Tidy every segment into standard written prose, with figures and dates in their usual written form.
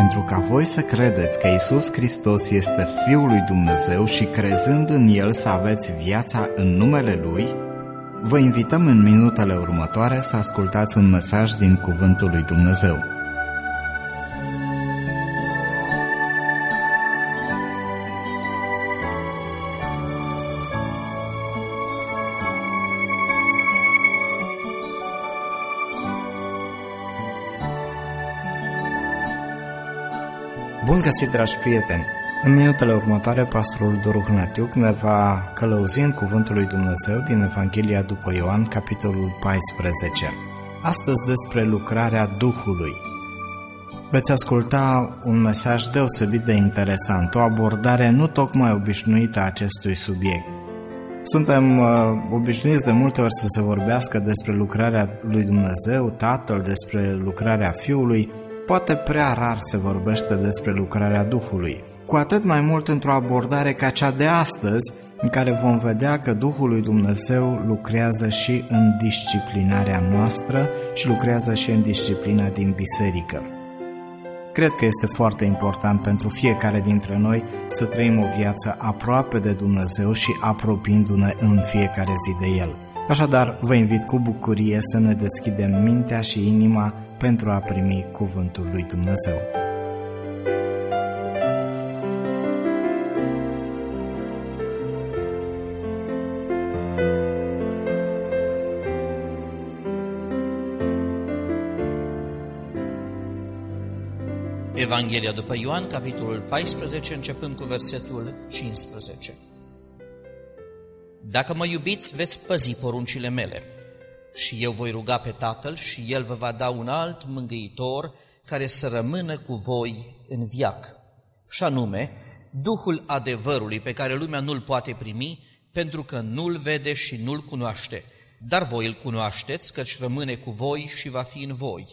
pentru ca voi să credeți că Iisus Hristos este Fiul lui Dumnezeu și crezând în El să aveți viața în numele Lui, vă invităm în minutele următoare să ascultați un mesaj din Cuvântul lui Dumnezeu. Bun găsit, dragi prieteni! În minutele următoare, pastorul Doru Hnatiuc ne va călăuzi în Cuvântul lui Dumnezeu din Evanghelia după Ioan, capitolul 14. Astăzi despre lucrarea Duhului. Veți asculta un mesaj deosebit de interesant, o abordare nu tocmai obișnuită a acestui subiect. Suntem obișnuiți de multe ori să se vorbească despre lucrarea lui Dumnezeu, Tatăl, despre lucrarea Fiului. Poate prea rar se vorbește despre lucrarea Duhului, cu atât mai mult într-o abordare ca cea de astăzi, în care vom vedea că Duhul lui Dumnezeu lucrează și în disciplinarea noastră și lucrează și în disciplina din biserică. Cred că este foarte important pentru fiecare dintre noi să trăim o viață aproape de Dumnezeu și apropiindu-ne în fiecare zi de El. Așadar, vă invit cu bucurie să ne deschidem mintea și inima pentru a primi Cuvântul lui Dumnezeu. Evanghelia după Ioan, capitolul 14, începând cu versetul 15. Dacă mă iubiți, veți păzi poruncile mele. Și eu voi ruga pe Tatăl și El vă va da un alt mângâitor care să rămână cu voi în veac, și anume Duhul adevărului, pe care lumea nu-l poate primi, pentru că nu-l vede și nu-l cunoaște, dar voi îl cunoașteți, căci rămâne cu voi și va fi în voi.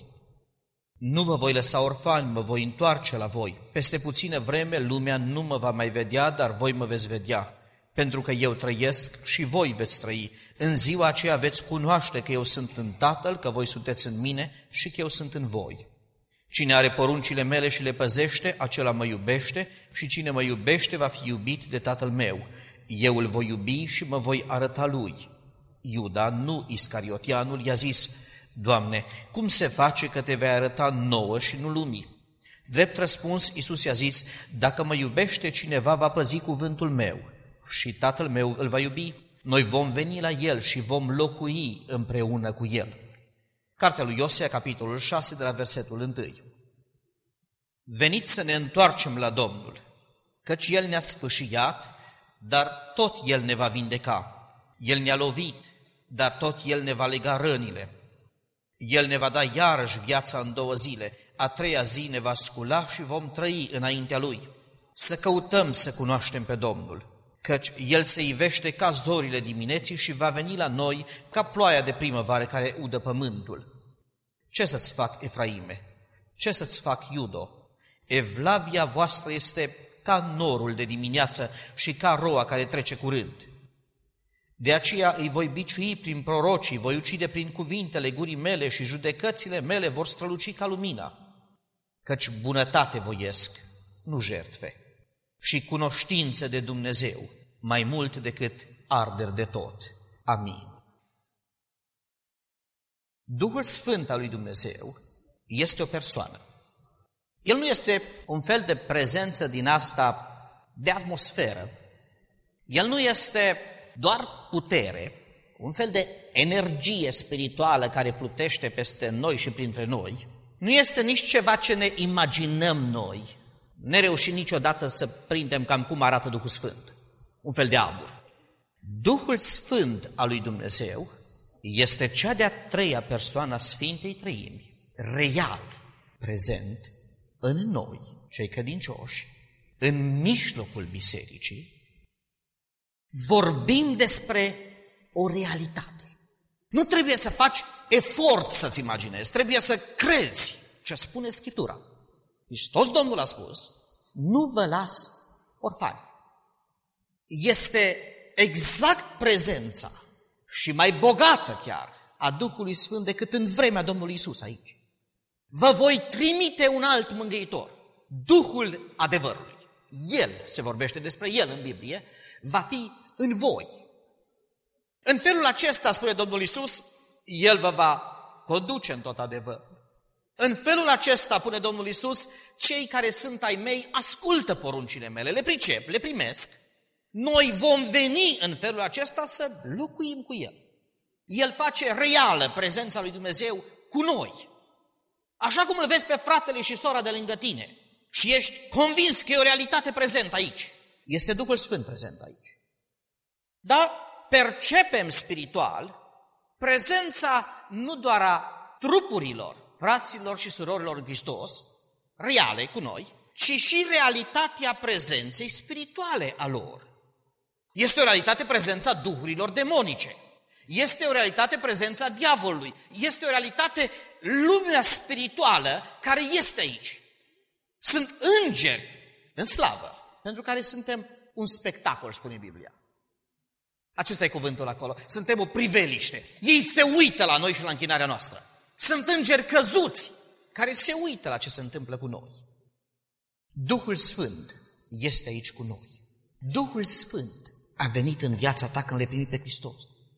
Nu vă voi lăsa orfani, mă voi întoarce la voi. Peste puțină vreme lumea nu mă va mai vedea, dar voi mă veți vedea. Pentru că eu trăiesc și voi veți trăi. În ziua aceea veți cunoaște că eu sunt în Tatăl, că voi sunteți în mine și că eu sunt în voi. Cine are poruncile mele și le păzește, acela mă iubește, și cine mă iubește va fi iubit de Tatăl meu. Eu îl voi iubi și mă voi arăta lui. Iuda, nu Iscariotianul, i-a zis: Doamne, cum se face că te vei arăta nouă și nu lumii? Drept răspuns, Iisus i-a zis: Dacă mă iubește cineva, va păzi cuvântul meu și Tatăl meu îl va iubi. Noi vom veni la El și vom locui împreună cu El. Cartea lui Osea, capitolul 6, de la versetul 1. Veniți să ne întoarcem la Domnul, căci El ne-a sfâșiat, dar tot El ne va vindeca. El ne-a lovit, dar tot El ne va lega rănile. El ne va da iarăși viața în 2 zile, a 3-a zi ne va scula și vom trăi înaintea Lui. Să căutăm să cunoaștem pe Domnul, căci El se ivește ca zorile dimineții și va veni la noi ca ploaia de primăvară care udă pământul. Ce să-ți fac, Efraime? Ce să-ți fac, Iudo? Evlavia voastră este ca norul de dimineață și ca roa care trece curând. De aceea îi voi biciui prin prorocii, voi ucide prin cuvintele gurii mele și judecățile mele vor străluci ca lumina. Căci bunătate voiesc, nu jertfe, și cunoștință de Dumnezeu, mai mult decât arderi de tot. Amin. Duhul Sfânt al lui Dumnezeu este o persoană. El nu este un fel de prezență din asta de atmosferă. El nu este doar putere, un fel de energie spirituală care plutește peste noi și printre noi. Nu este nici ceva ce ne imaginăm noi. Ne reușim niciodată să prindem cam cum arată Duhul Sfânt, un fel de abur. Duhul Sfânt al lui Dumnezeu este cea de-a 3-a persoană a Sfintei Treimi, real, prezent în noi, cei credincioși, în mijlocul bisericii. Vorbim despre o realitate. Nu trebuie să faci efort să-ți imaginezi, trebuie să crezi ce spune Scriptura. Hristos Domnul a spus: nu vă las orfani. Este exact prezența și mai bogată chiar a Duhului Sfânt decât în vremea Domnului Iisus aici. Vă voi trimite un alt mângâitor. Duhul adevărului. El, se vorbește despre El în Biblie, va fi în voi. În felul acesta, spune Domnul Iisus, El vă va conduce în tot adevărul. În felul acesta, spune Domnul Iisus, cei care sunt ai mei ascultă poruncile mele, le pricep, le primesc. Noi vom veni în felul acesta să locuim cu El. El face reală prezența lui Dumnezeu cu noi. Așa cum îl vezi pe fratele și sora de lângă tine și ești convins că e o realitate prezentă aici, este Duhul Sfânt prezent aici. Dar percepem spiritual prezența nu doar a trupurilor, fraților și surorilor în Hristos, reale cu noi, ci și realitatea prezenței spirituale a lor. Este o realitate prezența duhurilor demonice. Este o realitate prezența diavolului. Este o realitate lumea spirituală care este aici. Sunt îngeri în slavă, pentru care suntem un spectacol, spune Biblia. Acesta e cuvântul acolo. Suntem o priveliște. Ei se uită la noi și la închinarea noastră. Sunt îngeri căzuți care se uită la ce se întâmplă cu noi. Duhul Sfânt este aici cu noi. Duhul Sfânt a venit în viața ta când l-ai primit pe Hristos.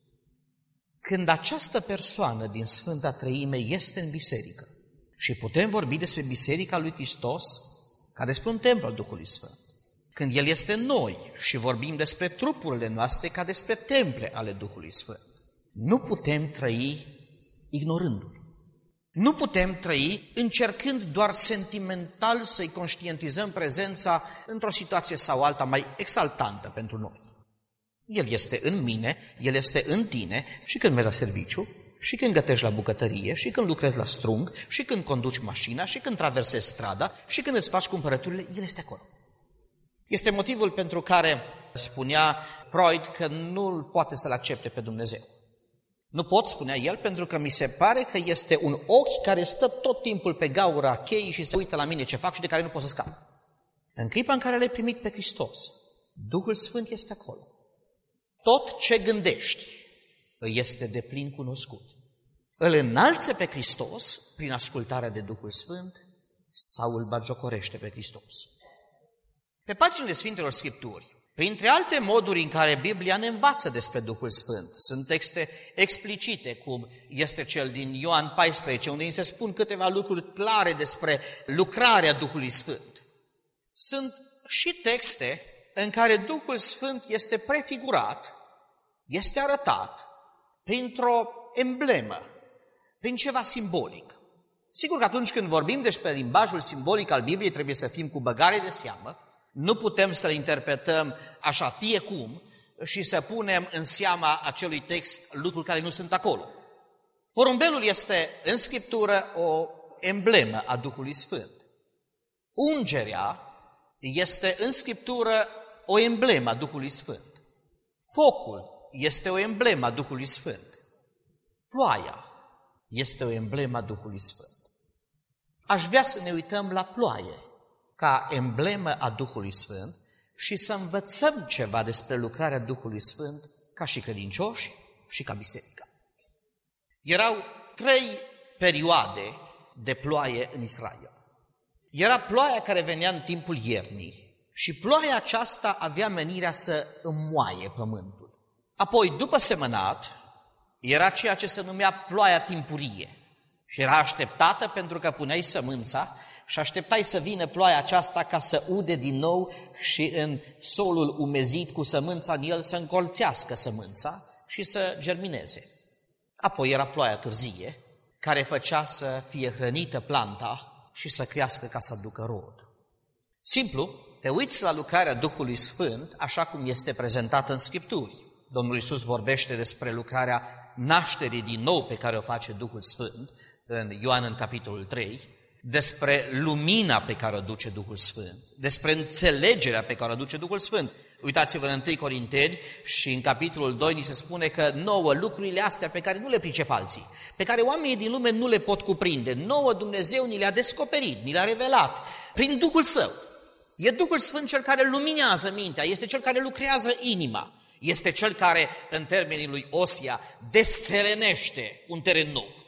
Când această persoană din Sfânta Treime este în biserică și putem vorbi despre Biserica lui Hristos ca despre un templu al Duhului Sfânt. Când El este în noi și vorbim despre trupurile noastre ca despre temple ale Duhului Sfânt. Nu putem trăi ignorându-L. Nu putem trăi încercând doar sentimental să-i conștientizăm prezența într-o situație sau alta mai exaltantă pentru noi. El este în mine, El este în tine și când mergi la serviciu, și când gătești la bucătărie, și când lucrezi la strung, și când conduci mașina, și când traversezi strada, și când îți faci cumpărăturile, El este acolo. Este motivul pentru care spunea Freud că nu poate să-L accepte pe Dumnezeu. Nu pot, spunea el, pentru că mi se pare că este un ochi care stă tot timpul pe gaura cheii și se uită la mine ce fac și de care nu pot să scap. În clipa în care l-ai primit pe Hristos, Duhul Sfânt este acolo. Tot ce gândești îi este deplin cunoscut. Îl înalță pe Hristos prin ascultarea de Duhul Sfânt sau îl bagiocorește pe Hristos. Pe paginile Sfintelor Scripturi, printre alte moduri în care Biblia ne învață despre Duhul Sfânt, sunt texte explicite, cum este cel din Ioan 14, unde îi se spun câteva lucruri clare despre lucrarea Duhului Sfânt. Sunt și texte în care Duhul Sfânt este prefigurat, este arătat printr-o emblemă, prin ceva simbolic. Sigur că atunci când vorbim despre limbajul simbolic al Bibliei trebuie să fim cu băgare de seamă, nu putem să-l interpretăm așa fiecum și să punem în seama acelui text lucruri care nu sunt acolo. Porumbelul este în Scriptură o emblemă a Duhului Sfânt. Ungerea este în Scriptură o emblemă a Duhului Sfânt. Focul este o emblemă a Duhului Sfânt. Ploaia este o emblemă a Duhului Sfânt. Aș vrea să ne uităm la ploaie ca emblemă a Duhului Sfânt și să învățăm ceva despre lucrarea Duhului Sfânt ca și credincioși și ca biserică. Erau 3 perioade de ploaie în Israel. Era ploaia care venea în timpul iernii și ploaia aceasta avea menirea să înmoaie pământul. Apoi, după semănat, era ceea ce se numea ploaia timpurie și era așteptată pentru că puneai sămânța și așteptai să vină ploaia aceasta ca să ude din nou și în solul umezit cu sămânța în el să încolțească sămânța și să germineze. Apoi era ploaia târzie, care făcea să fie hrănită planta și să crească ca să aducă rod. Simplu, te uiți la lucrarea Duhului Sfânt așa cum este prezentată în Scripturi. Domnul Iisus vorbește despre lucrarea nașterii din nou pe care o face Duhul Sfânt în Ioan în capitolul 3, despre lumina pe care o duce Duhul Sfânt, despre înțelegerea pe care o duce Duhul Sfânt. Uitați-vă în 1 Corinteni și în capitolul 2 ni se spune că nouă lucrurile astea pe care nu le pricep alții, pe care oamenii din lume nu le pot cuprinde, nouă Dumnezeu ni le-a descoperit, ni le-a revelat prin Duhul Său. E Duhul Sfânt cel care luminează mintea, este cel care lucrează inima, este cel care, în termenii lui Osia, desțelenește un teren nou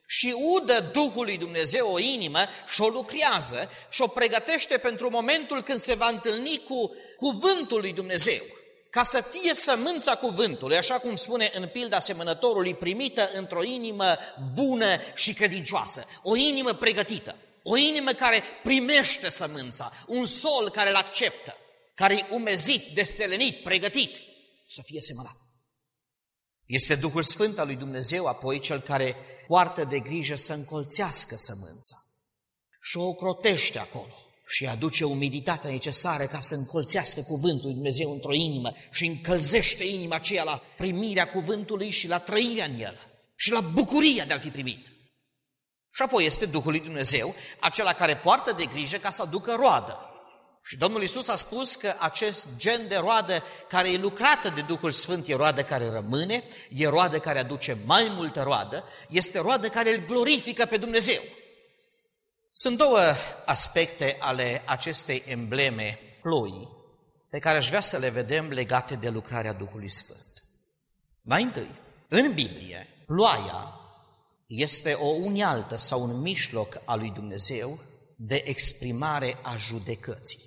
și udă Duhului Dumnezeu o inimă și o lucrează și o pregătește pentru momentul când se va întâlni cu cuvântul lui Dumnezeu, ca să fie sămânța cuvântului, așa cum spune în pilda semănătorului, primită într-o inimă bună și credincioasă, o inimă pregătită, o inimă care primește sămânța, un sol care îl acceptă, care e umezit, deselenit, pregătit să fie semănat. Este Duhul Sfânt al lui Dumnezeu apoi cel care poartă de grijă să încolțească sămânța și o ocrotește acolo și aduce umiditatea necesară ca să încolțească cuvântul lui Dumnezeu într-o inimă și încălzește inima aceea la primirea cuvântului și la trăirea în el și la bucuria de a-l fi primit. Și apoi este Duhul lui Dumnezeu, acela care poartă de grijă ca să aducă roadă. Și Domnul Iisus a spus că acest gen de roadă care e lucrată de Duhul Sfânt e roadă care rămâne, e roadă care aduce mai multă roadă, este roadă care îl glorifică pe Dumnezeu. Sunt două aspecte ale acestei embleme ploii pe care aș vrea să le vedem legate de lucrarea Duhului Sfânt. Mai întâi, în Biblie, ploaia este o unealtă sau un mijloc al lui Dumnezeu de exprimare a judecății.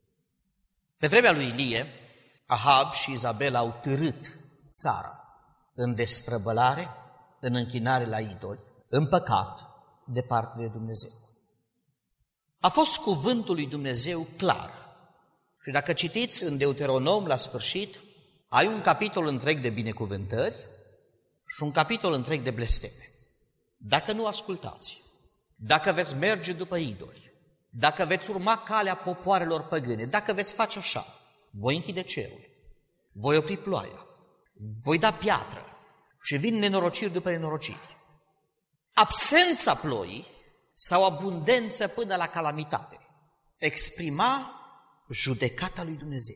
Pe vremea lui Ilie, Ahab și Izabel au târât țara în destrăbălare, în închinare la idoli, în păcat, departe de Dumnezeu. A fost cuvântul lui Dumnezeu clar. Și dacă citiți în Deuteronom la sfârșit, ai un capitol întreg de binecuvântări și un capitol întreg de blesteme. Dacă nu ascultați, dacă veți merge după idoli, dacă veți urma calea popoarelor păgâne, dacă veți face așa, voi închide cerul, voi opri ploaia, voi da piatră și vin nenorociri după nenorociri. Absența ploii sau abundență până la calamitate exprima judecata lui Dumnezeu.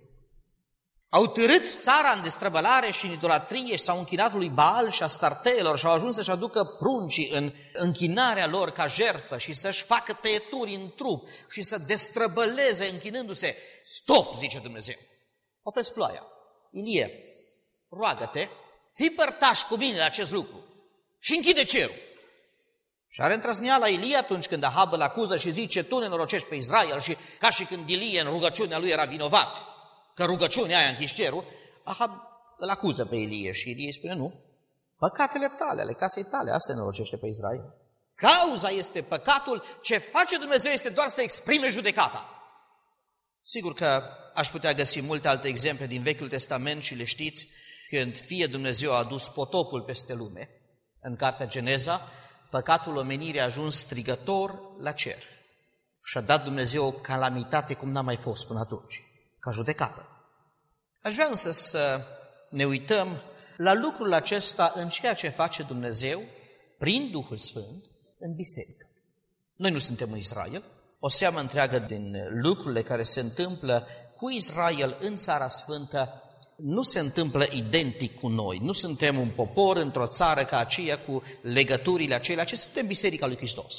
Au târât țara în destrăbălare și în idolatrie și s-au închinat lui Baal și Astarteelor și au ajuns să-și aducă pruncii în închinarea lor ca jertfă și să-și facă tăieturi în trup și să destrăbăleze închinându-se. Stop, zice Dumnezeu, opresc ploaia. Ilie, roagă-te, fii părtaș cu mine la acest lucru și închide cerul. Și are îndrăzneala Ilie atunci când Ahab îl acuză și zice, tu nenorocești pe Israel, și ca și când Ilie în rugăciunea lui era vinovat, că rugăciunea aia închis cerul, Ahab îl acuză pe Ilie și Ilie spune, nu, păcatele tale, ale casei tale, asta nenorocește pe Israel. Cauza este păcatul, ce face Dumnezeu este doar să exprime judecata. Sigur că aș putea găsi multe alte exemple din Vechiul Testament și le știți, când fie Dumnezeu a adus potopul peste lume, în cartea Geneza, păcatul omenirii a ajuns strigător la cer și a dat Dumnezeu o calamitate cum n-a mai fost până atunci, ca judecată. Aș vrea însă să ne uităm la lucrul acesta în ceea ce face Dumnezeu prin Duhul Sfânt în biserică. Noi nu suntem în Israel, o seamă întreagă din lucrurile care se întâmplă cu Israel în Țara Sfântă nu se întâmplă identic cu noi. Nu suntem un popor într-o țară ca aceea cu legăturile acelea, ci suntem Biserica lui Hristos.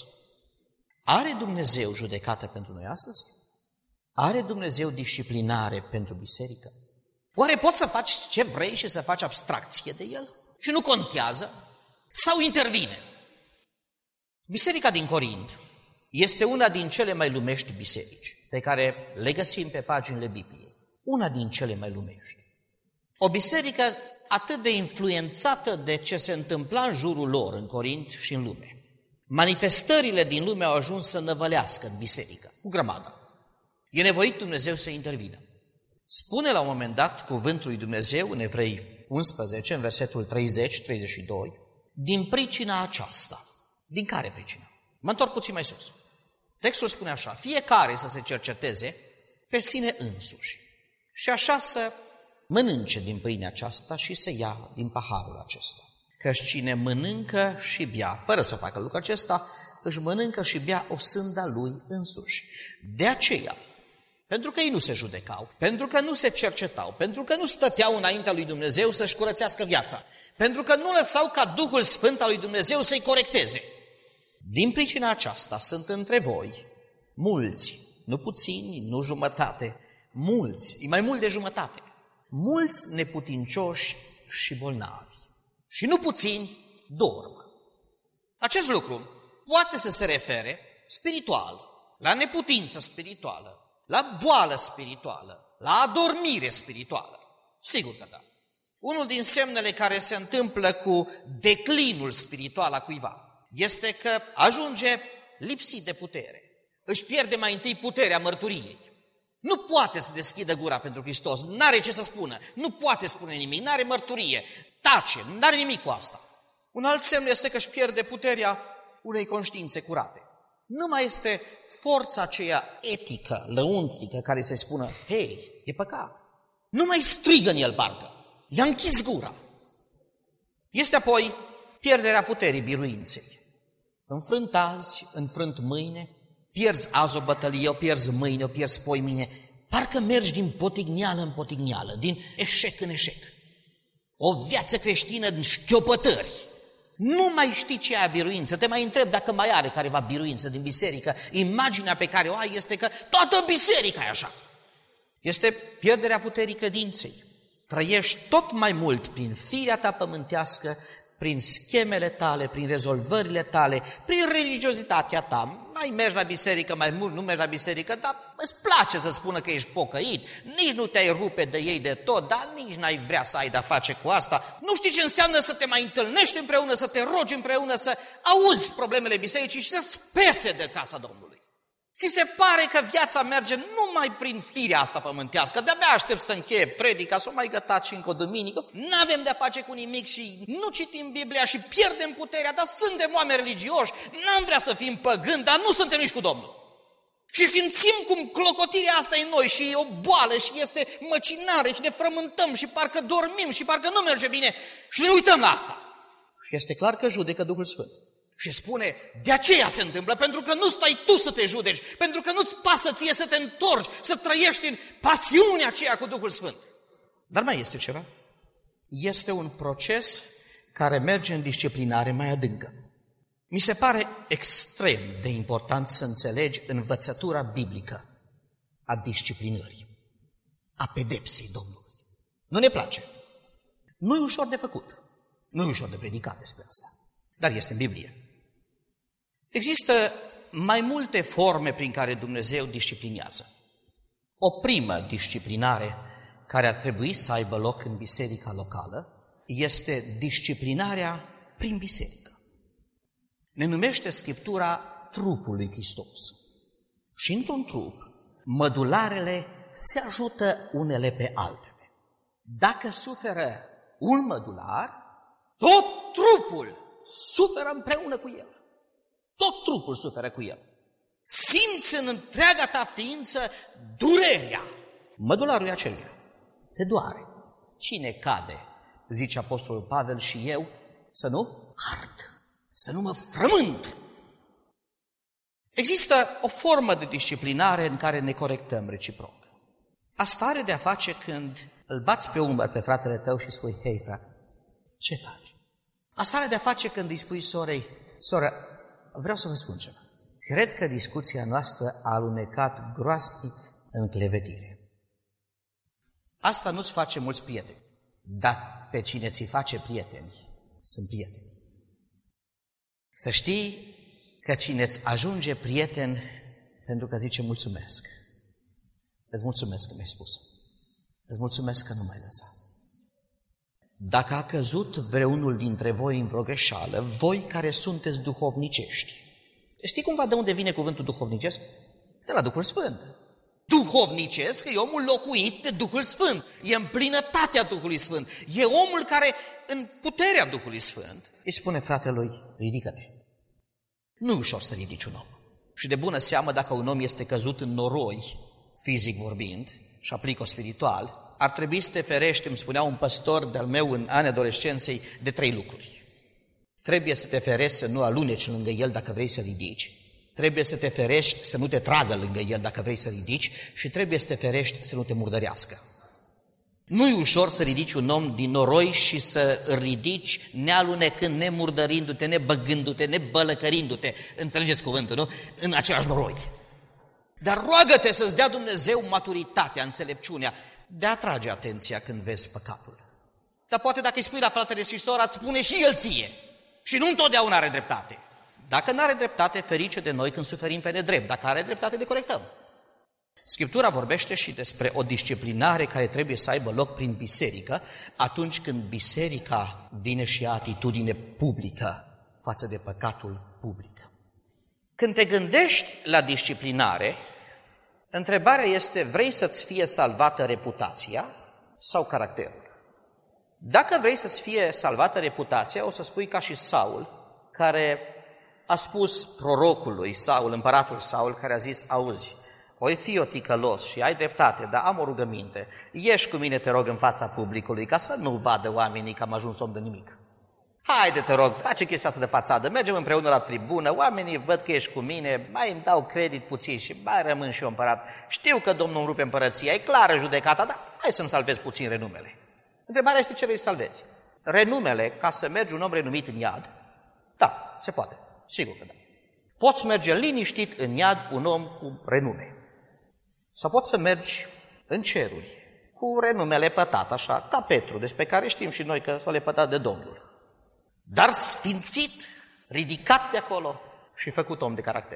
Are Dumnezeu judecată pentru noi astăzi? Are Dumnezeu disciplinare pentru biserică? Oare poți să faci ce vrei și să faci abstracție de el? Și nu contează? Sau intervine? Biserica din Corint este una din cele mai lumești biserici pe care le găsim pe paginile Bibliei. Una din cele mai lumești. O biserică atât de influențată de ce se întâmpla în jurul lor, în Corint și în lume. Manifestările din lume au ajuns să năvălească în biserică, cu grămadă. E nevoit Dumnezeu să intervină. Spune la un moment dat cuvântul lui Dumnezeu în Evrei 11, în versetul 30-32, din pricina aceasta. Din care pricină? Mă întorc puțin mai sus. Textul spune așa, fiecare să se cerceteze pe sine însuși și așa să mănânce din pâinea aceasta și să ia din paharul acesta. Căci cine mănâncă și bea, fără să facă lucrul acesta, își mănâncă și bea o sânda lui însuși. De aceea, pentru că ei nu se judecau, pentru că nu se cercetau, pentru că nu stăteau înaintea lui Dumnezeu să-și curățească viața, pentru că nu lăsau ca Duhul Sfânt al lui Dumnezeu să-i corecteze. Din pricina aceasta sunt între voi mulți, nu puțini, nu jumătate, mulți, e mai mult de jumătate, mulți neputincioși și bolnavi. Și nu puțini dorm. Acest lucru poate să se refere spiritual, la neputință spirituală, la boală spirituală, la adormire spirituală. Sigur că da. Unul din semnele care se întâmplă cu declinul spiritual a cuiva este că ajunge lipsit de putere. Își pierde mai întâi puterea mărturiei. Nu poate să deschidă gura pentru Hristos, n-are ce să spună, nu poate spune nimic, n-are mărturie, tace, n-are nimic cu asta. Un alt semn este că își pierde puterea unei conștiințe curate. Nu mai este forța aceea etică, lăuntrică, care se spună, hei, e păcat. Nu mai strigă în el parcă, i-a închis gura. Este apoi pierderea puterii biruinței. Înfrânt azi, înfrânt mâine, pierzi azi o bătălie, o pierzi mâine, o pierzi poimâine, parcă mergi din potigneală în potigneală, din eșec în eșec. O viață creștină în șchiopătări. Nu mai știi ce e biruință, te mai întreb dacă mai are careva biruință din biserică. Imaginea pe care o ai este că toată biserica e așa. Este pierderea puterii credinței. Trăiești tot mai mult prin firea ta pământească, prin schemele tale, prin rezolvările tale, prin religiozitatea ta. Mai mergi la biserică, mai mult nu mergi la biserică, dar îți place să spună că ești pocăit, nici nu te-ai rupe de ei de tot, dar nici n-ai vrea să ai de-a face cu asta. Nu știi ce înseamnă să te mai întâlnești împreună, să te rogi împreună, să auzi problemele bisericii și să-ți pese de casa Domnului. Ți se pare că viața merge numai prin firea asta pământească, de-abia aștept să încheie predica, să o mai gătați și încă o duminică, n-avem de-a face cu nimic și nu citim Biblia și pierdem puterea, dar suntem oameni religioși, n-am vrea să fim păgâni, dar nu suntem nici cu Domnul. Și simțim cum clocotirea asta e în noi și e o boală și este măcinare și ne frământăm și parcă dormim și parcă nu merge bine și ne uităm la asta. Și este clar că judecă Duhul Sfânt. Și spune, de aceea se întâmplă, pentru că nu stai tu să te judeci, pentru că nu-ți pasă ție să te întorci, să trăiești în pasiunea aceea cu Duhul Sfânt. Dar mai este ceva. Este un proces care merge în disciplinare mai adâncă. Mi se pare extrem de important să înțelegi învățătura biblică a disciplinării, a pedepsei Domnului. Nu ne place. Nu e ușor de făcut. Nu e ușor de predicat despre asta. Dar este în Biblie. Există mai multe forme prin care Dumnezeu disciplinează. O primă disciplinare care ar trebui să aibă loc în biserica locală este disciplinarea prin biserică. Ne numește Scriptura trupul lui Hristos. Și într-un trup, mădularele se ajută unele pe altele. Dacă suferă un mădular, tot trupul suferă împreună cu el. Tot trupul suferă cu el. Simți în întreaga ta ființă durerea. Mădularul aceluia te doare. Cine cade, zice Apostolul Pavel, și eu, să nu ard, să nu mă frământ. Există o formă de disciplinare în care ne corectăm reciproc. Asta are de-a face când îl bați pe umăr pe fratele tău și spui, hei frate, ce faci? Asta are de-a face când îi spui sorei, soră, vreau să vă spun ceva. Cred că discuția noastră a alunecat groaznic în clevetire. Asta nu-ți face mulți prieteni, dar pe cine ți face prieteni, sunt prieteni. Să știi că cine îți ajunge prieten pentru că zice mulțumesc. Îți mulțumesc că mi-ai spus. Îți mulțumesc că nu m-ai lăsat. Dacă a căzut vreunul dintre voi în vreo greșeală, voi care sunteți duhovnicești, știi cumva de unde vine cuvântul duhovnicesc? De la Duhul Sfânt. Duhovnicesc e omul locuit de Duhul Sfânt, e în plinătatea Duhului Sfânt, e omul care în puterea Duhului Sfânt îi spune fratelui, ridică-te. Nu e ușor să ridici un om. Și de bună seamă dacă un om este căzut în noroi, fizic vorbind, și aplică spiritual, ar trebui să te ferești, îmi spunea un păstor de-al meu în anii adolescenței, de 3 lucruri. Trebuie să te ferești să nu aluneci lângă el dacă vrei să ridici, trebuie să te ferești să nu te tragă lângă el dacă vrei să ridici și trebuie să te ferești să nu te murdărească. Nu e ușor să ridici un om din noroi și să îl ridici nealunecând, nemurdărindu-te, nebăgându-te, nebălăcărindu-te, înțelegeți cuvântul, nu? În același noroi. Dar roagă-te să-ți dea Dumnezeu maturitatea, înțelepciunea, de a trage atenția când vezi păcatul. Dar poate dacă îi spui la fratele și sora, îți spune și el ție. Și nu întotdeauna are dreptate. Dacă nu are dreptate, ferice de noi când suferim pe nedrept. Dacă are dreptate, le corectăm. Scriptura vorbește și despre o disciplinare care trebuie să aibă loc prin biserică atunci când biserica vine și ia atitudine publică față de păcatul public. Când te gândești la disciplinare, întrebarea este, vrei să-ți fie salvată reputația sau caracterul? Dacă vrei să-ți fie salvată reputația, o să spui ca și Saul, care a spus prorocului Saul, împăratul Saul, care a zis, auzi, oi fi o ticălos și ai dreptate, dar am o rugăminte, ieși cu mine, te rog, în fața publicului, ca să nu vadă oamenii că am ajuns om de nimic. Haide, te rog, face chestia asta de fațadă, mergem împreună la tribună, oamenii văd că ești cu mine, mai îmi dau credit puțin și mai rămân și eu împărat. Știu că Domnul îmi rupe împărăția, e clară judecata, dar hai să-mi salvez puțin renumele. Întrebarea este ce vrei să salvezi. Renumele, ca să mergi un om renumit în iad? Da, se poate, sigur că da. Poți merge liniștit în iad un om cu renume. Sau poți să mergi în ceruri cu renumele pătat, așa, ca Petru, despre care știm și noi că s-a lepătat de Domnul. Dar sfințit, ridicat de acolo și făcut om de caracter.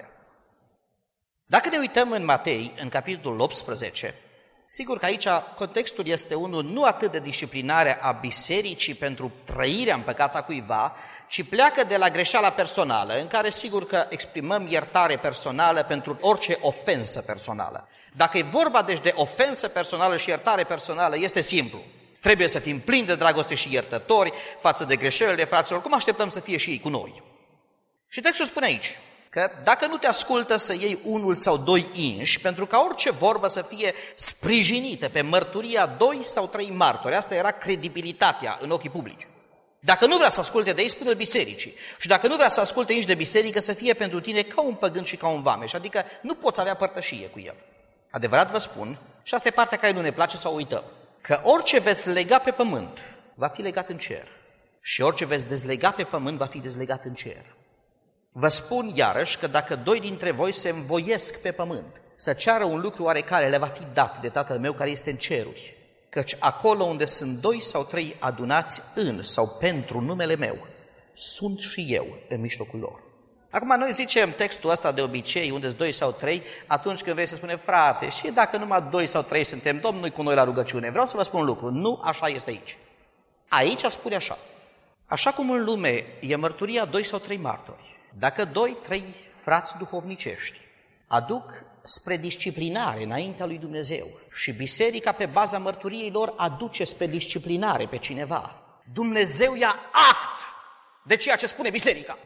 Dacă ne uităm în Matei, în capitolul 18, sigur că aici contextul este unul nu atât de disciplinare a bisericii pentru trăirea în păcat a cuiva, ci pleacă de la greșeala personală, în care sigur că exprimăm iertare personală pentru orice ofensă personală. Dacă e vorba deci de ofensă personală și iertare personală, este simplu. Trebuie să fim plini de dragoste și iertători față de greșelile fraților, cum așteptăm să fie și ei cu noi. Și textul spune aici că dacă nu te ascultă să iei unul sau doi inși, pentru ca orice vorbă să fie sprijinită pe mărturia 2 sau 3 martori, asta era credibilitatea în ochii publici. Dacă nu vrea să asculte de ei, spune bisericii. Și dacă nu vrea să asculte inși de biserică, să fie pentru tine ca un păgân și ca un vameș, adică nu poți avea părtășie cu el. Adevărat vă spun, și asta e partea care nu ne place sau uităm, că orice veți lega pe pământ va fi legat în cer și orice veți dezlega pe pământ va fi dezlegat în cer. Vă spun iarăși că dacă 2 dintre voi se învoiesc pe pământ să ceară un lucru oarecare, le va fi dat de Tatăl meu care este în ceruri, căci acolo unde sunt 2 sau 3 adunați în sau pentru numele meu, sunt și eu în mijlocul lor. Acum noi zicem textul ăsta de obicei, unde sunt 2 sau 3, atunci când vrei să spune, frate, și dacă numai 2 sau 3 suntem, Domnul cu noi la rugăciune. Vreau să vă spun un lucru, nu așa este aici. Aici spune așa, așa cum în lume e mărturia 2 sau 3 martori, dacă 2-3 frați duhovnicești aduc spre disciplinare înaintea lui Dumnezeu și biserica pe baza mărturiei lor aduce spre disciplinare pe cineva, Dumnezeu ia act de ceea ce spune biserica.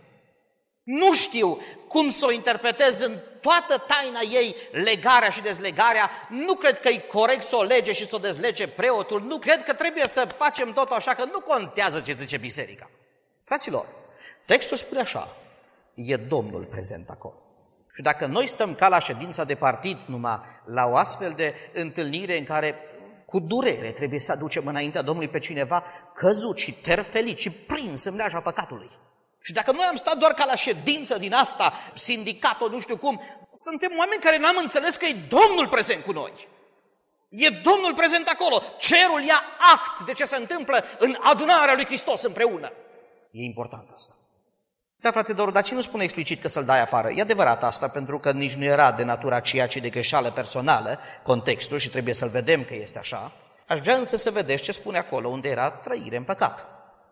Nu știu cum să o interpretez în toată taina ei, legarea și dezlegarea. Nu cred că e corect să o lege și să o dezlege preotul. Nu cred că trebuie să facem totul așa, că nu contează ce zice biserica. Fraților, textul spune așa, e Domnul prezent acolo. Și dacă noi stăm ca la ședința de partid numai la o astfel de întâlnire în care cu durere trebuie să aducem înaintea Domnului pe cineva căzut și terfelit și prins în mreaja păcatului. Și dacă noi am stat doar ca la ședință din asta, sindicat-o, nu știu cum, suntem oameni care n-am înțeles că e Domnul prezent cu noi. E Domnul prezent acolo. Cerul ia act de ce se întâmplă în adunarea lui Hristos împreună. E important asta. Da, frate Doru, dar cine nu spune explicit că să-l dai afară? E adevărat asta, pentru că nici nu era de natura aceea, ci de greșeală personală, contextul, și trebuie să-l vedem că este așa. Aș vrea însă să vedeți ce spune acolo unde era trăire în păcat.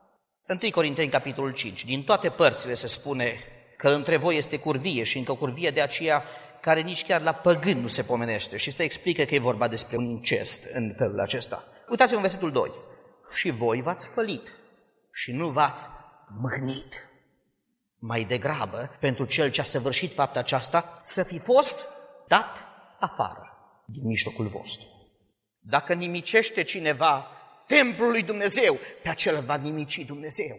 1 Corinteni, capitolul 5. Din toate părțile se spune că între voi este curvie și încă curvie de aceea care nici chiar la păgân nu se pomenește și se explică că e vorba despre un incest în felul acesta. Uitați-vă în versetul 2. Și voi v-ați fălit și nu v-ați mâhnit. Mai degrabă, pentru cel ce a săvârșit fapta aceasta, să fi fost dat afară din mijlocul vostru. Dacă nimicește cineva templul lui Dumnezeu, pe acela va nimici Dumnezeu.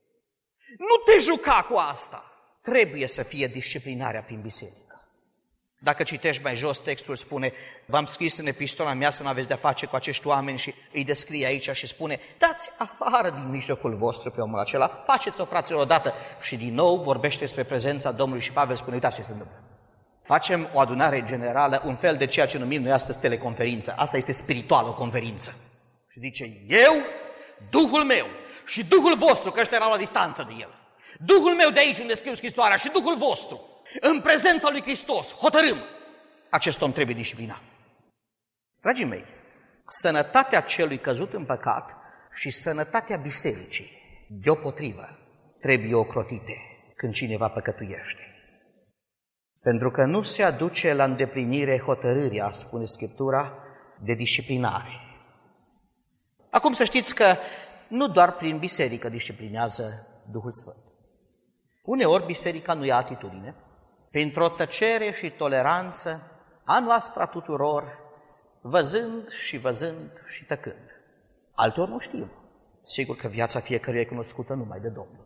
Nu te juca cu asta. Trebuie să fie disciplinarea prin biserică. Dacă citești mai jos, textul spune, v-am scris în epistola mea să nu aveți de-a face cu acești oameni și îi descrie aici și spune, dați afară din mijlocul vostru pe omul acela, faceți-o, fraților, odată. Și din nou vorbește despre prezența Domnului și Pavel spune, uitați ce se întâmplă. Facem o adunare generală, un fel de ceea ce numim noi astăzi teleconferință. Asta este spirituală, o conferință. Și zice, eu, Duhul meu și Duhul vostru, că ăștia erau la distanță de el, Duhul meu de aici unde scriu scrisoarea și Duhul vostru, în prezența lui Hristos, hotărâm, acest om trebuie disciplinat. Dragii mei, sănătatea celui căzut în păcat și sănătatea bisericii, deopotrivă, trebuie ocrotite când cineva păcătuiește. Pentru că nu se aduce la îndeplinire hotărârea, spune Scriptura, de disciplinare. Acum să știți că nu doar prin biserică disciplinează Duhul Sfânt. Uneori biserica nu ia atitudine, printr-o tăcere și toleranță a noastră a tuturor, văzând și tăcând. Alteori nu știm. Sigur că viața fiecăruia e cunoscută numai de Domnul.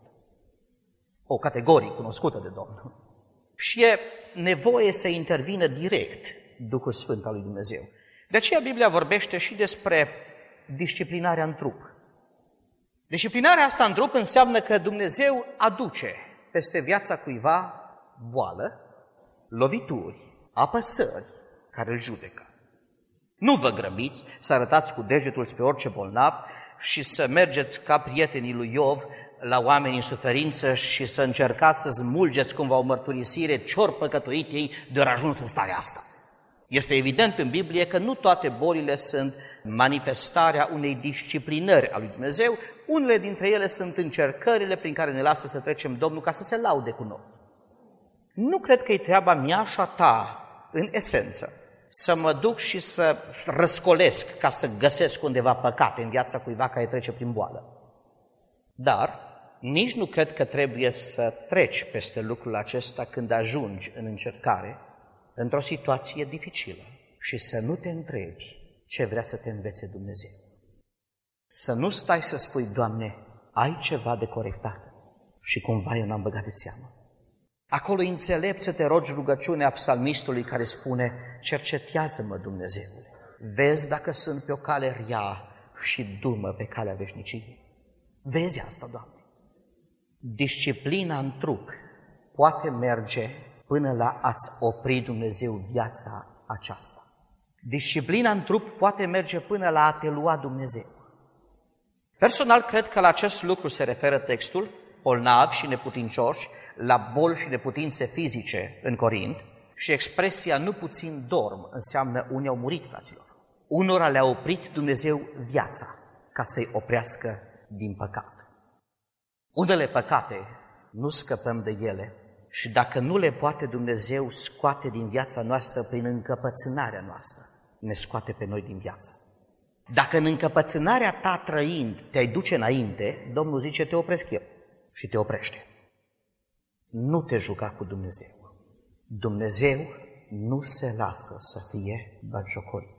O categorie cunoscută de Domnul. Și e nevoie să intervină direct Duhul Sfânt al lui Dumnezeu. De aceea Biblia vorbește și despre disciplinarea în trup. Disciplinarea asta în trup înseamnă că Dumnezeu aduce peste viața cuiva boală, lovituri, apăsări care îl judecă. Nu vă grăbiți să arătați cu degetul spre orice bolnav și să mergeți ca prietenii lui Iov la oameni în suferință și să încercați să smulgeți cumva o mărturisire ce-ori păcătuit ei de-ori ajuns în starea asta. Este evident în Biblie că nu toate bolile sunt manifestarea unei disciplinări a lui Dumnezeu, unele dintre ele sunt încercările prin care ne lasă să trecem Domnul ca să se laude cu noi. Nu cred că e treaba mea și a ta, în esență, să mă duc și să răscolesc ca să găsesc undeva păcate în viața cuiva care trece prin boală. Dar nici nu cred că trebuie să treci peste lucrul acesta când ajungi în încercare, într-o situație dificilă și să nu te întrebi ce vrea să te învețe Dumnezeu. Să nu stai să spui, Doamne, ai ceva de corectat și cumva eu n-am băgat de seamă. Acolo înțelept să te rogi rugăciunea psalmistului care spune, cercetează-mă, Dumnezeule, vezi dacă sunt pe o cale rea și du-mă pe calea veșniciei. Vezi asta, Doamne. Disciplina în trup poate merge până la a-ți opri Dumnezeu viața aceasta. Disciplina în trup poate merge până la a te lua Dumnezeu. Personal, cred că la acest lucru se referă textul, bolnavi și neputincioși, la boli și neputințe fizice în Corint, și expresia nu puțin dorm înseamnă unii au murit, fraților. Unora le-a oprit Dumnezeu viața ca să-i oprească din păcat. Unele păcate nu scăpăm de ele și dacă nu le poate Dumnezeu scoate din viața noastră prin încăpățânarea noastră, ne scoate pe noi din viață. Dacă în încăpățânarea ta trăind te-ai duce înainte, Domnul zice, te opresc eu și te oprește. Nu te juca cu Dumnezeu. Dumnezeu nu se lasă să fie batjocorit.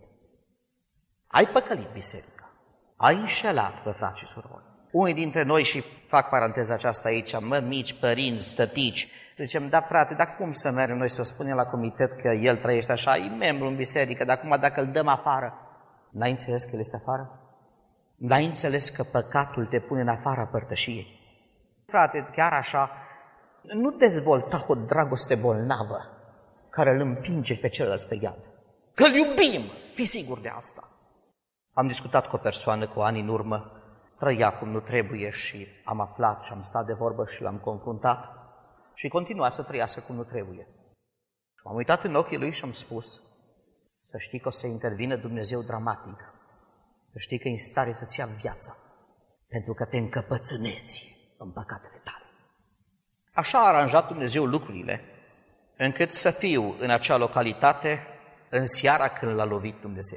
Ai păcălit biserica, ai înșelat pe frați și surori. Unii dintre noi, și fac paranteza aceasta aici, mici, părinți, tătici, zicem, da frate, dar cum să mergem noi să spunem la comitet că el trăiește așa, e membru în biserică, dar acum dacă îl dăm afară, n-ai înțeles că el este afară? N-ai înțeles că păcatul te pune în afara părtășiei? Frate, chiar așa, nu dezvolta o dragoste bolnavă care îl împinge pe celălalt pe iad. Că-l iubim, fii sigur de asta. Am discutat cu o persoană cu ani în urmă, trăia cum nu trebuie și am aflat și am stat de vorbă și l-am confruntat și continua să trăiască cum nu trebuie. M-am uitat în ochii lui și am spus, să știi că o să intervină Dumnezeu dramatic, să știi că e în stare să-ți ia viața, pentru că te încăpățânezi în păcatele tale. Așa a aranjat Dumnezeu lucrurile, încât să fiu în acea localitate în seara când l-a lovit Dumnezeu.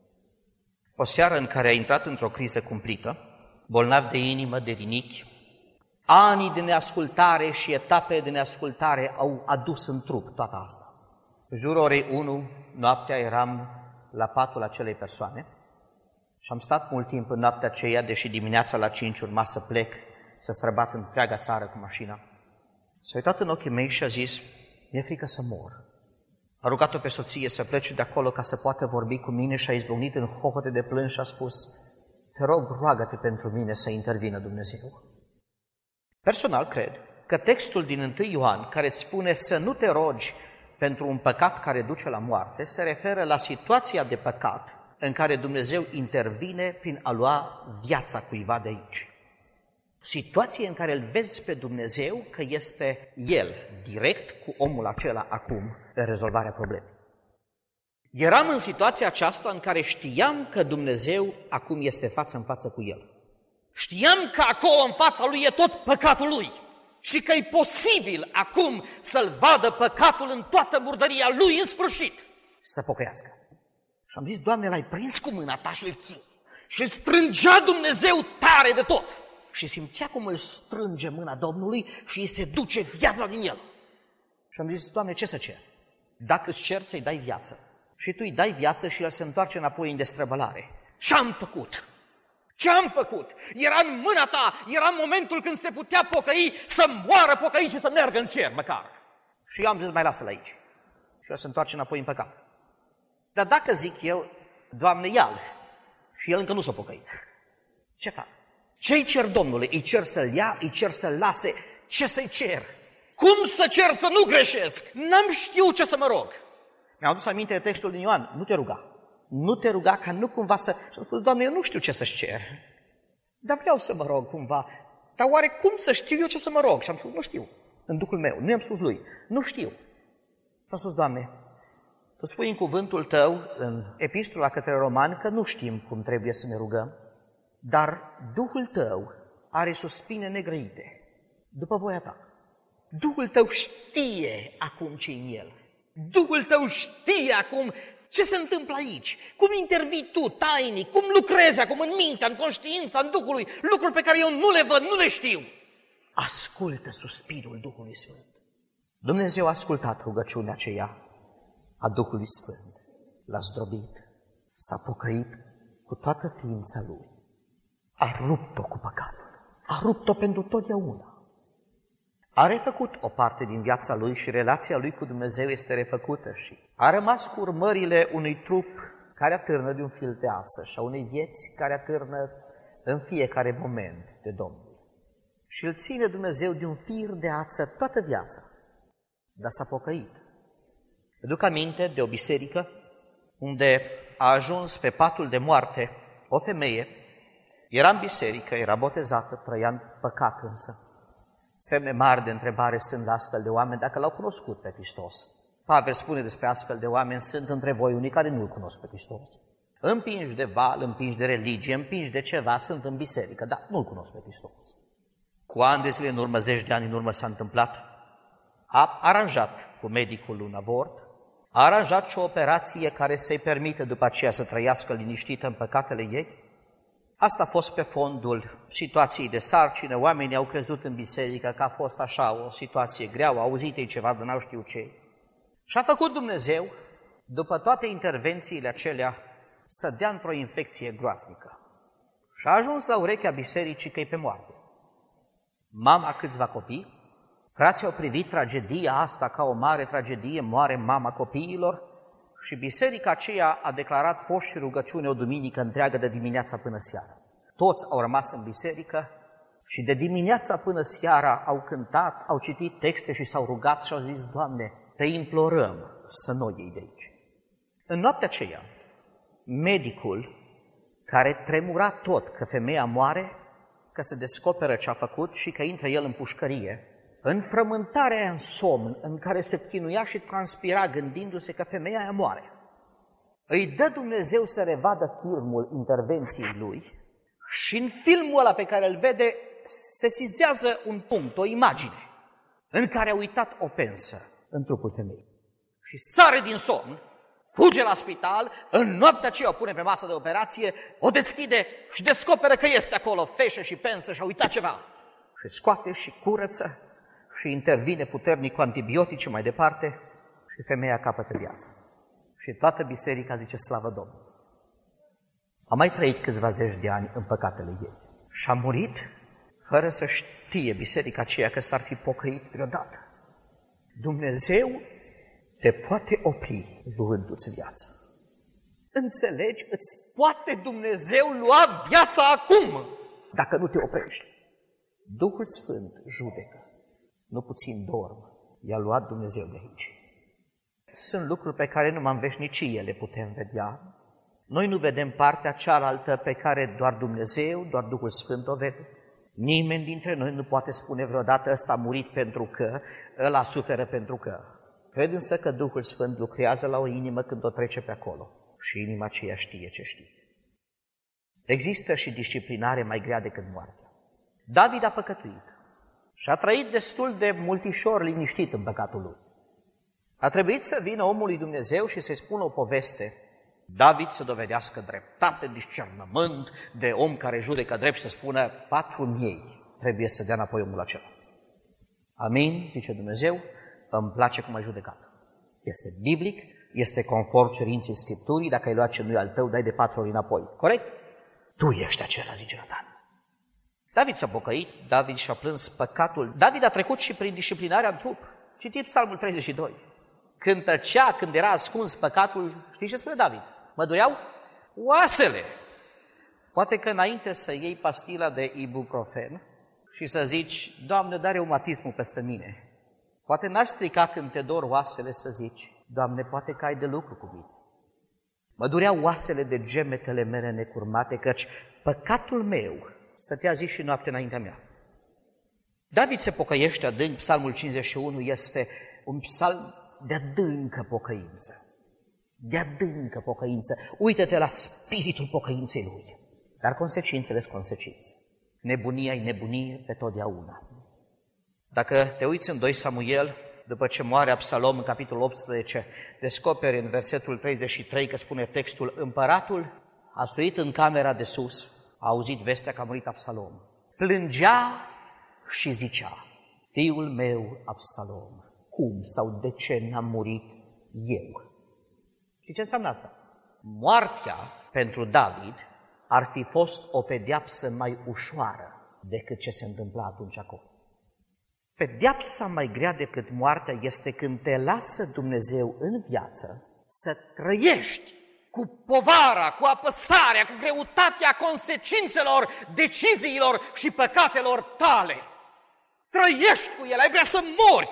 O seară în care a intrat într-o criză cumplită, bolnav de inimă, de rinichi, anii de neascultare și etape de neascultare au adus în trup toată asta. În jurul orei 1, noaptea, eram la patul acelei persoane și am stat mult timp în noaptea aceea, deși dimineața la 5 urma să plec, să străbat întreaga țară cu mașina. S-a uitat în ochii mei și a zis, mi-e frică să mor. A rugat-o pe soție să plece de acolo ca să poată vorbi cu mine și a izbucnit în hohote de plâns și a spus, te rog, roagă-te pentru mine să intervină Dumnezeu. Personal cred că textul din 1 Ioan, care îți spune să nu te rogi pentru un păcat care duce la moarte, se referă la situația de păcat în care Dumnezeu intervine prin a lua viața cuiva de aici. Situație în care îl vezi pe Dumnezeu că este El, direct cu omul acela acum, în rezolvarea problemei. Eram în situația aceasta în care știam că Dumnezeu acum este față în față cu el. Știam că acolo în fața lui e tot păcatul lui și că e posibil acum să-l vadă păcatul în toată murdăria lui în sfârșit și să pocăiască. Și am zis, Doamne, l-ai prins cu mâna ta și îl ții. Și strângea Dumnezeu tare de tot. Și simțea cum îl strânge mâna Domnului și îi se duce viața din el. Și am zis, Doamne, ce să cer? Dacă îți cer să-i dai viață și tu îi dai viață și el se întoarce înapoi în destrăbălare, ce-am făcut? Ce-am făcut? Era în mâna ta, era în momentul când se putea pocăi, să moară pocăi și să meargă în cer măcar. Și eu am zis, mai lasă-l aici. Și el se întoarce înapoi în păcat. Dar dacă zic eu, Doamne, ia-l, și el încă nu s-a pocăit, ce fac? Ce-i cer Domnului? Îi cer să-l ia, îi cer să-l lase, ce să-i cer? Cum să cer să nu greșesc? N-am știut ce să mă rog. Mi-am adus aminte de textul din Ioan, nu te ruga. Nu te ruga ca nu cumva să... Și am spus, Doamne, eu nu știu ce să-și cer, dar vreau să mă rog cumva. Dar oare cum să știu eu ce să mă rog? Și am spus, nu știu, în Duhul meu. Nu i-am spus lui, nu știu. Și am spus, Doamne, Tu spui în cuvântul Tău, în epistola către Romani, că nu știm cum trebuie să ne rugăm, dar Duhul Tău are suspine negrăite după voia Ta. Duhul Tău știe acum ce în el. Duhul Tău știe acum ce se întâmplă aici, cum intervii Tu, tainic, cum lucrezi acum în mintea, în conștiința, în Duhului, lucruri pe care eu nu le văd, nu le știu. Ascultă suspinul Duhului Sfânt. Dumnezeu a ascultat rugăciunea aceea a Duhului Sfânt, l-a zdrobit, s-a pocăit cu toată ființa Lui, a rupt-o cu păcatul, a rupt-o pentru totdeauna. A refăcut o parte din viața lui și relația lui cu Dumnezeu este refăcută și a rămas cu urmările unui trup care atârnă de un fil de ață și a unei vieți care atârnă în fiecare moment de Domnul. Și îl ține Dumnezeu de un fir de ață toată viața, dar s-a pocăit. Îmi duc aminte de o biserică unde a ajuns pe patul de moarte o femeie, era în biserică, era botezată, trăia în păcat însă. Semne mari de întrebare sunt la astfel de oameni dacă l-au cunoscut pe Hristos. Pavel spune despre astfel de oameni, sunt între voi unii care nu-L cunosc pe Hristos. Împinși de val, împinși de religie, împinși de ceva, sunt în biserică, dar nu-L cunosc pe Hristos. Cu ani de zile în urmă, zeci de ani în urmă s-a întâmplat. A aranjat cu medicul un avort, a aranjat și o operație care să-i permită după aceea să trăiască liniștită în păcatele ei. Asta a fost pe fondul situației de sarcină, oamenii au crezut în biserică că a fost așa o situație grea, au auzit ceva de n-au știu ce. Și a făcut Dumnezeu, după toate intervențiile acelea, să dea într-o infecție groaznică. Și a ajuns la urechea bisericii că e pe moarte. Mama câțiva copii, frații au privit tragedia asta ca o mare tragedie, moare mama copiilor, și biserica aceea a declarat post și rugăciune o duminică întreagă de dimineața până seara. Toți au rămas în biserică și de dimineața până seara au cântat, au citit texte și s-au rugat și au zis, Doamne, Te implorăm să nu o iei de aici. În noaptea aceea, medicul, care tremura tot că femeia moare, că se descoperă ce a făcut și că intră el în pușcărie, în frământarea aia în somn, în care se chinuia și transpira gândindu-se că femeia aia moare, îi dă Dumnezeu să revadă filmul intervenției lui și în filmul ăla pe care îl vede se sizează un punct, o imagine, în care a uitat o pensă în trupul femeii. Și sare din somn, fuge la spital, în noaptea aceea o pune pe masă de operație, o deschide și descoperă că este acolo feșă și pensă și a uitat ceva. Și scoate și curăță și intervine puternic cu antibiotice mai departe și femeia capătă viața. Și toată biserica zice slavă Domnului. A mai trăit câțiva zeci de ani în păcatele ei și a murit fără să știe biserica aceea că s-ar fi pocăit vreodată. Dumnezeu te poate opri luându-ți viața. Înțelegi? Îți poate Dumnezeu lua viața acum, dacă nu te oprești. Duhul Sfânt judecă. Nu puțin dorm, i-a luat Dumnezeu de aici. Sunt lucruri pe care numai în veșnicie le putem vedea. Noi nu vedem partea cealaltă pe care doar Dumnezeu, doar Duhul Sfânt o vede. Nimeni dintre noi nu poate spune vreodată ăsta a murit pentru că, ăla suferă pentru că. Cred însă că Duhul Sfânt lucrează la o inimă când o trece pe acolo și inima aceea știe ce știe. Există și disciplinare mai grea decât moartea. David a păcătuit și a trăit destul de multișor liniștit în păcatul lui. A trebuit să vină omul lui Dumnezeu și să-i spună o poveste. David să dovedească dreptate, discernământ de om care judecă drept, să spună 4.000 trebuie să dea înapoi omul acela. Amin, zice Dumnezeu, îmi place cum ai judecat. Este biblic, este conform cerinței Scripturii, dacă ai luat ce nu e al tău, dai de 4 ori înapoi. Corect? Tu ești acela, zice Natan. David s-a pocăit, David și-a plâns păcatul. David a trecut și prin disciplinarea în trup. Citiți Psalmul 32. Când tăcea, când era ascuns păcatul, știi ce spune David? Mă dureau oasele. Poate că înainte să iei pastila de ibuprofen și să zici, Doamne, dă reumatismul peste mine, poate n-ar strica când te dor oasele să zici, Doamne, poate că ai de lucru cu mine. Mă dureau oasele de gemetele mele necurmate, căci păcatul meu stătea zi și noapte înaintea mea. David se pocăiește adânc, Psalmul 51 este un psalm de adâncă pocăință. De adâncă pocăință. Uită-te la spiritul pocăinței lui. Dar consecințele sunt consecințe. Nebunia e nebunie pe totdeauna. Dacă te uiți în 2 Samuel, după ce moare Absalom în capitolul 18, descoperi în versetul 33 că spune textul, împăratul a suit în camera de sus, a auzit vestea că a murit Absalom. Plângea și zicea, fiul meu Absalom, cum sau de ce n-am murit eu? Știi ce înseamnă asta? Moartea pentru David ar fi fost o pedeapsă mai ușoară decât ce se întâmpla atunci acolo. Pedeapsa mai grea decât moartea este când te lasă Dumnezeu în viață să trăiești cu povara, cu apăsarea, cu greutatea consecințelor, deciziilor și păcatelor tale. Trăiești cu ele, ai vrea să mori.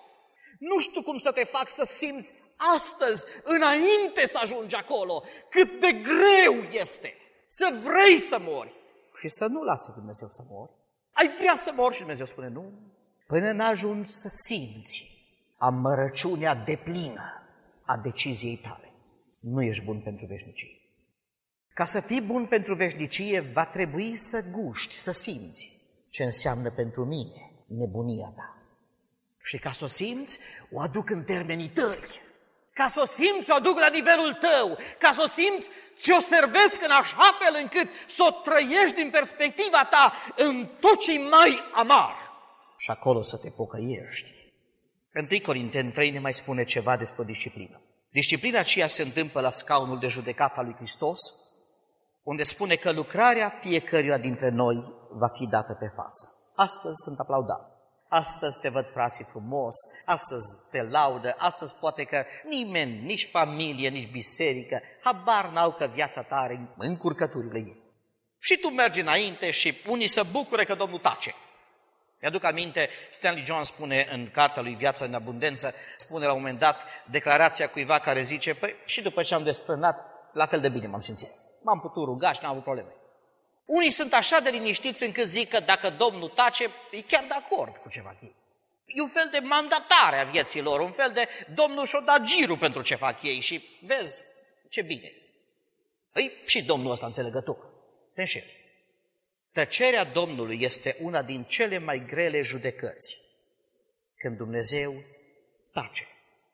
Nu știu cum să te fac să simți astăzi, înainte să ajungi acolo, cât de greu este să vrei să mori și să nu lasă Dumnezeu să mori. Ai vrea să mori și Dumnezeu spune nu, până n-ajungi să simți amărăciunea deplină a deciziei tale. Nu ești bun pentru veșnicie. Ca să fii bun pentru veșnicie, va trebui să guști, să simți ce înseamnă pentru mine nebunia ta. Și ca să o simți, o aduc în termenii tăi. Ca să o simți, o aduc la nivelul tău. Ca să o simți, ți-o servesc în așa fel încât să o trăiești din perspectiva ta în tot ce-i mai amar. Și acolo să te pocăiești. În 1 Corinteni 3 ne mai spune ceva despre disciplină. Disciplina aceea se întâmplă la scaunul de judecată al lui Hristos, unde spune că lucrarea fiecăruia dintre noi va fi dată pe față. Astăzi sunt aplaudat. Astăzi te văd, frații, frumos, astăzi te laudă, astăzi poate că nimeni, nici familie, nici biserică, habar n-au că viața ta are încurcăturile ei. Și tu mergi înainte și unii se bucură că Domnul tace. Mi-aduc aminte, Stanley Jones spune în cartea lui Viața în abundență, spune la un moment dat declarația cuiva care zice, păi și după ce am desfrânat, la fel de bine m-am simțit. M-am putut ruga și n-am avut probleme. Unii sunt așa de liniștiți încât zic că dacă Domnul tace, e chiar de acord cu ce fac ei. E un fel de mandatare a vieții lor, un fel de Domnul și-o dat girul pentru ce fac ei și vezi ce bine. Păi și Domnul ăsta înțelegător. Te înșeli. Tăcerea Domnului este una din cele mai grele judecăți. Când Dumnezeu tace.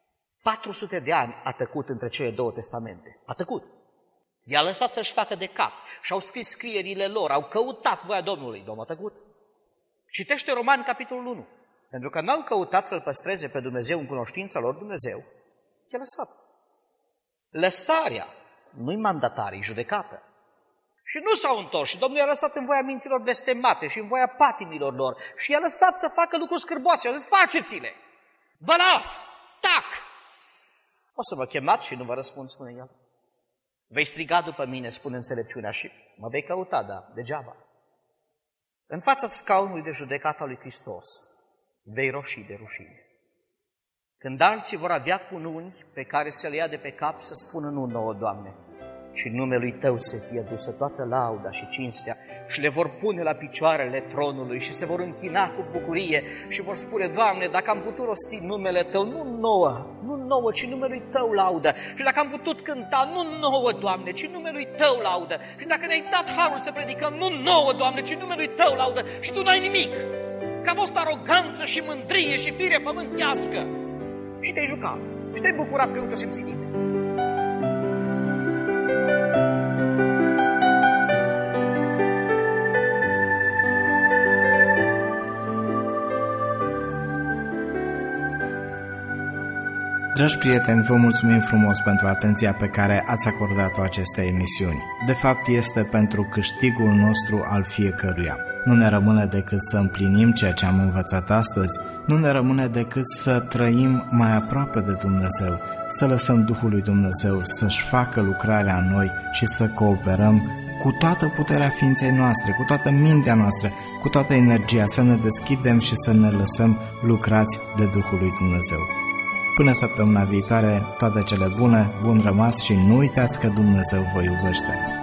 400 de ani a tăcut între cele două testamente. A tăcut. I-a lăsat să-și facă de cap și au scris scrierile lor, au căutat voia Domnului. Domnul a tăcut. Citește Romani, capitolul 1. Pentru că n-au căutat să-L păstreze pe Dumnezeu în cunoștința lor, Dumnezeu i-a lăsat. Lăsarea nu-i mandatare, e judecată. Și nu s-au întors și Domnul i-a lăsat în voia minților blestemate și în voia patimilor lor și i-a lăsat să facă lucruri scârboase. I-a zis, faceți-le! Vă las! Tac! O să mă chemați și nu vă răspund, spune el. Vei striga după mine, spune înțelepciunea, și mă vei căuta, da, degeaba. În fața scaunului de judecată a lui Hristos vei roși de rușine. Când alții vor avea cununi pe care să le ia de pe cap, să spună nu nouă, Doamne, și numelui Tău să fie dusă toată lauda și cinstea și le vor pune la picioarele tronului și se vor închina cu bucurie și vor spune: Doamne, dacă am putut rosti numele Tău, nu nouă, ci numelui Tău laudă. Și dacă am putut cânta, nu nouă, Doamne, ci numelui Tău laudă. Și dacă ne-ai dat harul să predicăm, nu nouă, Doamne, ci numelui Tău laudă. Și Tu n-ai nimic. Că a fost aroganță și mândrie și fire pământească. Și te-ai jucat. Și te-ai bucurat că nu te simți nimeni. Dragi prieteni, vă mulțumim frumos pentru atenția pe care ați acordat-o acestei emisiuni. De fapt, este pentru câștigul nostru al fiecăruia. Nu ne rămâne decât să împlinim ceea ce am învățat astăzi, nu ne rămâne decât să trăim mai aproape de Dumnezeu, să lăsăm Duhul lui Dumnezeu să-și facă lucrarea în noi și să cooperăm cu toată puterea ființei noastre, cu toată mintea noastră, cu toată energia, să ne deschidem și să ne lăsăm lucrați de Duhul lui Dumnezeu. Până săptămâna viitoare, toate cele bune, bun rămas și nu uitați că Dumnezeu vă iubește!